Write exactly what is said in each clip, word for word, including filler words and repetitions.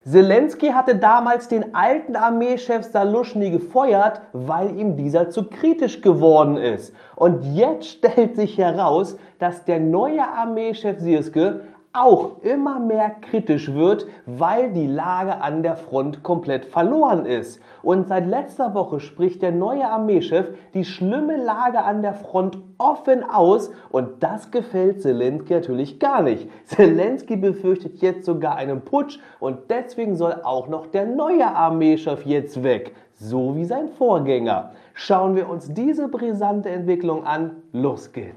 Selenskyj hatte damals den alten Armeechef Saluschny gefeuert, weil ihm dieser zu kritisch geworden ist. Und jetzt stellt sich heraus, dass der neue Armeechef Syrskj auch immer mehr kritisch wird, weil die Lage an der Front komplett verloren ist. Und seit letzter Woche spricht der neue Armeechef die schlimme Lage an der Front offen aus und das gefällt Selenskyj natürlich gar nicht. Selenskyj befürchtet jetzt sogar einen Putsch und deswegen soll auch noch der neue Armeechef jetzt weg, so wie sein Vorgänger. Schauen wir uns diese brisante Entwicklung an. Los geht's!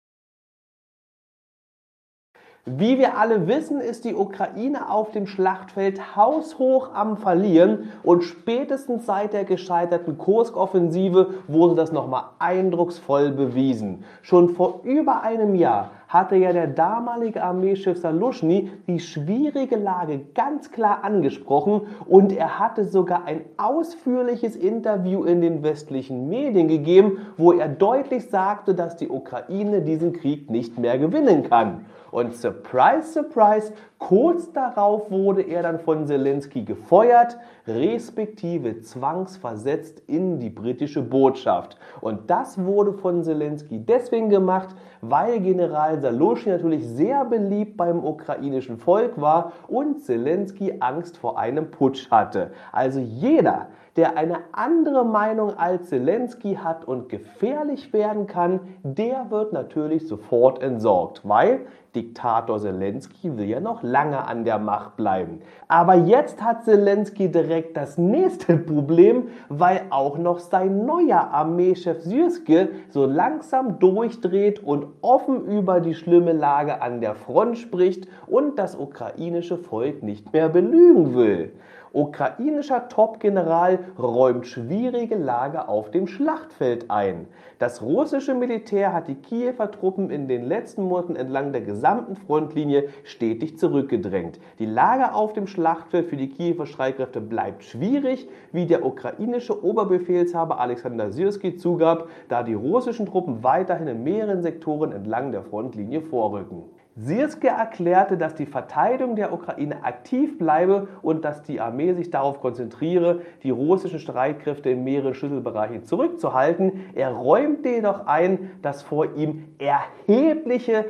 Wie wir alle wissen, ist die Ukraine auf dem Schlachtfeld haushoch am Verlieren und spätestens seit der gescheiterten Kursk-Offensive wurde das nochmal eindrucksvoll bewiesen. Schon vor über einem Jahr hatte ja der damalige Armeechef Saluschny die schwierige Lage ganz klar angesprochen und er hatte sogar ein ausführliches Interview in den westlichen Medien gegeben, wo er deutlich sagte, dass die Ukraine diesen Krieg nicht mehr gewinnen kann. Und surprise, surprise, kurz darauf wurde er dann von Selenskyj gefeuert, respektive zwangsversetzt in die britische Botschaft. Und das wurde von Selenskyj deswegen gemacht, weil General Saluschny natürlich sehr beliebt beim ukrainischen Volk war und Selenskyj Angst vor einem Putsch hatte. Also jeder, der eine andere Meinung als Selenskyj hat und gefährlich werden kann, der wird natürlich sofort entsorgt, weil Diktator Selenskyj will ja noch lange an der Macht bleiben. Aber jetzt hat Selenskyj direkt das nächste Problem, weil auch noch sein neuer Armeechef Syrskj so langsam durchdreht und offen über die schlimme Lage an der Front spricht und das ukrainische Volk nicht mehr belügen will. Ukrainischer Top-General räumt schwierige Lage auf dem Schlachtfeld ein. Das russische Militär hat die Kiewer Truppen in den letzten Monaten entlang der gesamten Frontlinie stetig zurückgedrängt. Die Lage auf dem Schlachtfeld für die Kiewer Streitkräfte bleibt schwierig, wie der ukrainische Oberbefehlshaber Alexander Syrskj zugab, da die russischen Truppen weiterhin in mehreren Sektoren entlang der Frontlinie vorrücken. Syrskj erklärte, dass die Verteidigung der Ukraine aktiv bleibe und dass die Armee sich darauf konzentriere, die russischen Streitkräfte in mehreren Schlüsselbereichen zurückzuhalten. Er räumte jedoch ein, dass vor ihm erhebliche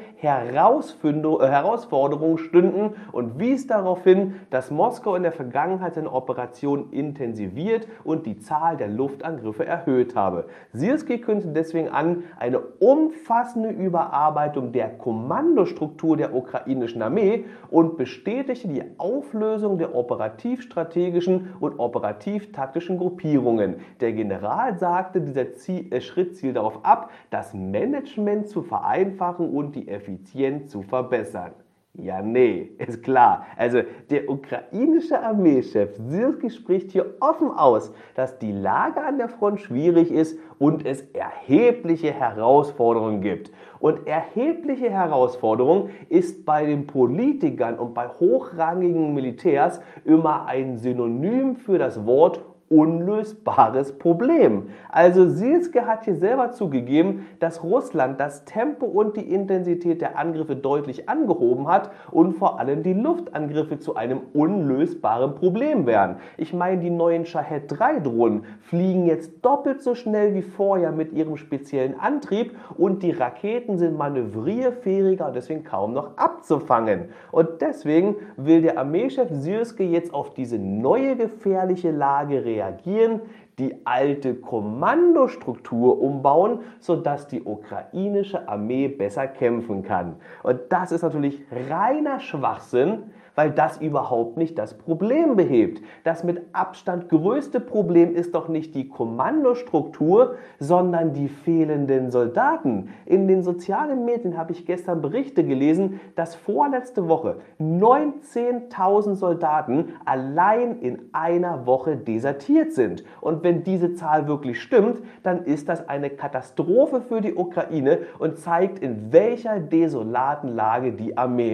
Herausforderungen stünden und wies darauf hin, dass Moskau in der Vergangenheit seine Operationen intensiviert und die Zahl der Luftangriffe erhöht habe. Syrskj kündigte deswegen an, eine umfassende Überarbeitung der Kommandostruktur der ukrainischen Armee und bestätigte die Auflösung der operativ-strategischen und operativ-taktischen Gruppierungen. Der General sagte, dieser Ziel, äh, Schritt zielt darauf ab, das Management zu vereinfachen und die Effizienz zu verbessern. Ja, nee, ist klar. Also der ukrainische Armeechef Syrskj spricht hier offen aus, dass die Lage an der Front schwierig ist und es erhebliche Herausforderungen gibt. Und erhebliche Herausforderung ist bei den Politikern und bei hochrangigen Militärs immer ein Synonym für das Wort unlösbares Problem. Also Syrskj hat hier selber zugegeben, dass Russland das Tempo und die Intensität der Angriffe deutlich angehoben hat und vor allem die Luftangriffe zu einem unlösbaren Problem wären. Ich meine, die neuen Shahed drei Drohnen fliegen jetzt doppelt so schnell wie vorher mit ihrem speziellen Antrieb und die Raketen sind manövrierfähiger und deswegen kaum noch abzufangen. Und deswegen will der Armeechef Syrskj jetzt auf diese neue gefährliche Lage reagieren. reagieren, die alte Kommandostruktur umbauen, sodass die ukrainische Armee besser kämpfen kann. Und das ist natürlich reiner Schwachsinn, weil das überhaupt nicht das Problem behebt. Das mit Abstand größte Problem ist doch nicht die Kommandostruktur, sondern die fehlenden Soldaten. In den sozialen Medien habe ich gestern Berichte gelesen, dass vorletzte Woche neunzehntausend Soldaten allein in einer Woche desertiert sind. Und wenn diese Zahl wirklich stimmt, dann ist das eine Katastrophe für die Ukraine und zeigt, in welcher desolaten Lage die Armee ist.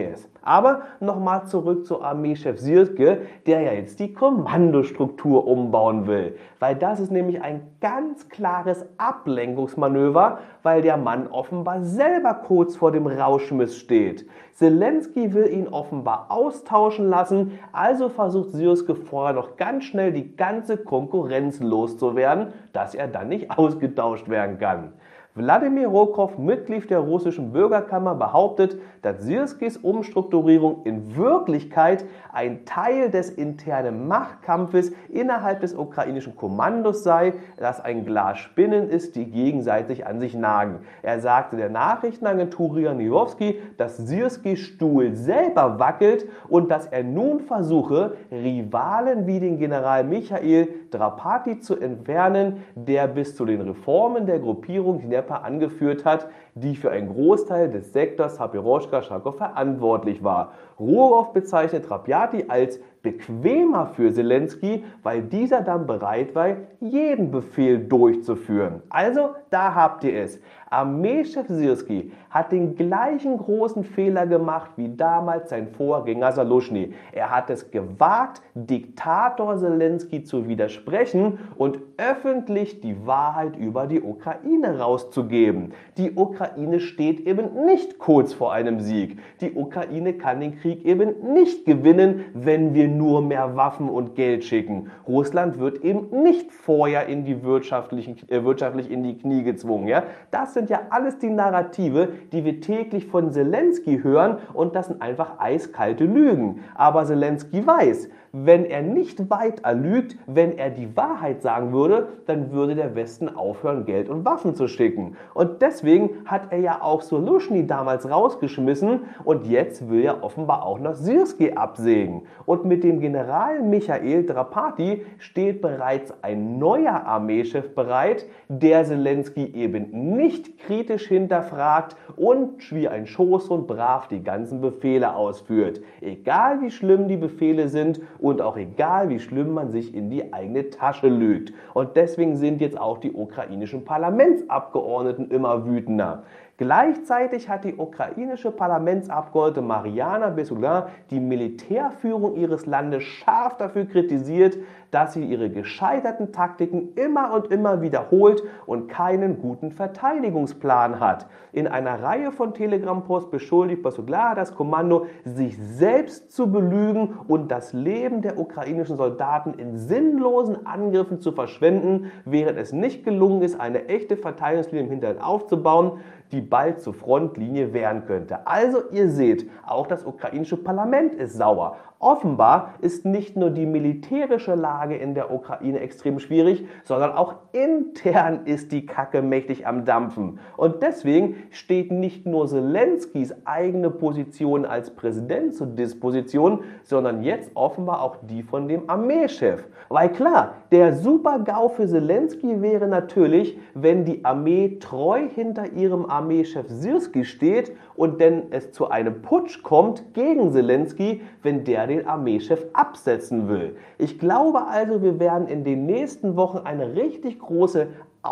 Aber nochmal zurück zu Armeechef Syrski, der ja jetzt die Kommandostruktur umbauen will. Weil das ist nämlich ein ganz klares Ablenkungsmanöver, weil der Mann offenbar selber kurz vor dem Rauschmiss steht. Zelensky will ihn offenbar austauschen lassen, also versucht Syrski vorher noch ganz schnell die ganze Konkurrenz loszuwerden, dass er dann nicht ausgetauscht werden kann. Wladimir Rokow, Mitglied der russischen Bürgerkammer, behauptet, dass Syrskis Umstrukturierung in Wirklichkeit ein Teil des internen Machtkampfes innerhalb des ukrainischen Kommandos sei, das ein Glas Spinnen ist, die gegenseitig an sich nagen. Er sagte der Nachrichtenagentur R I A Novosti, dass Syrskis Stuhl selber wackelt und dass er nun versuche, Rivalen wie den General Michail Drapati zu entfernen, der bis zu den Reformen der Gruppierung Dnepr angeführt hat, die für einen Großteil des Sektors Saporoschka-Charkow verantwortlich war. Rurow bezeichnet Drapati als bequemer für Zelensky, weil dieser dann bereit war, jeden Befehl durchzuführen. Also, da habt ihr es. Armeechef Syrski hat den gleichen großen Fehler gemacht wie damals sein Vorgänger Saluschny. Er hat es gewagt, Diktator Zelensky zu widersprechen und öffentlich die Wahrheit über die Ukraine rauszugeben. Die Ukraine steht eben nicht kurz vor einem Sieg. Die Ukraine kann den Krieg eben nicht gewinnen, wenn wir nur mehr Waffen und Geld schicken. Russland wird eben nicht vorher in die wirtschaftlichen, äh, wirtschaftlich in die Knie gezwungen. Ja? Das sind ja alles die Narrative, die wir täglich von Zelensky hören, und das sind einfach eiskalte Lügen. Aber Zelensky weiß, wenn er nicht weiter lügt, wenn er die Wahrheit sagen würde, dann würde der Westen aufhören, Geld und Waffen zu schicken. Und deswegen hat er ja auch Saluschny damals rausgeschmissen und jetzt will er offenbar auch noch Syrski absägen. Und mit dem General Michail Drapati steht bereits ein neuer Armeechef bereit, der Zelensky eben nicht kritisch hinterfragt und wie ein Schoßhund brav die ganzen Befehle ausführt. Egal wie schlimm die Befehle sind und auch egal wie schlimm man sich in die eigene Tasche lügt. Und deswegen sind jetzt auch die ukrainischen Parlamentsabgeordneten immer wütender. Gleichzeitig hat die ukrainische Parlamentsabgeordnete Mariana Besulin die Militärführung ihres Landes scharf dafür kritisiert, dass sie ihre gescheiterten Taktiken immer und immer wiederholt und keinen guten Verteidigungsplan hat. In einer Reihe von Telegram-Posts beschuldigt Besulin das Kommando, sich selbst zu belügen und das Leben der ukrainischen Soldaten in sinnlosen Angriffen zu verschwenden, während es nicht gelungen ist, eine echte Verteidigungslinie im Hinterhalt aufzubauen, die bald zur Frontlinie wehren könnte. Also ihr seht, auch das ukrainische Parlament ist sauer. Offenbar ist nicht nur die militärische Lage in der Ukraine extrem schwierig, sondern auch intern ist die Kacke mächtig am Dampfen. Und deswegen steht nicht nur Zelenskys eigene Position als Präsident zur Disposition, sondern jetzt offenbar auch die von dem Armeechef. Weil klar, der Super-GAU für Zelensky wäre natürlich, wenn die Armee treu hinter ihrem Armeechef Syrski steht und denn es zu einem Putsch kommt gegen Zelensky, wenn der den Armeechef absetzen will. Ich glaube also, wir werden in den nächsten Wochen eine richtig große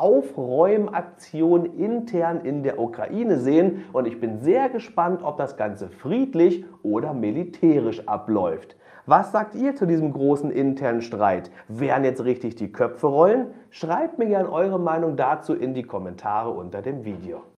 Aufräumaktion intern in der Ukraine sehen und ich bin sehr gespannt, ob das Ganze friedlich oder militärisch abläuft. Was sagt ihr zu diesem großen internen Streit? Werden jetzt richtig die Köpfe rollen? Schreibt mir gerne eure Meinung dazu in die Kommentare unter dem Video.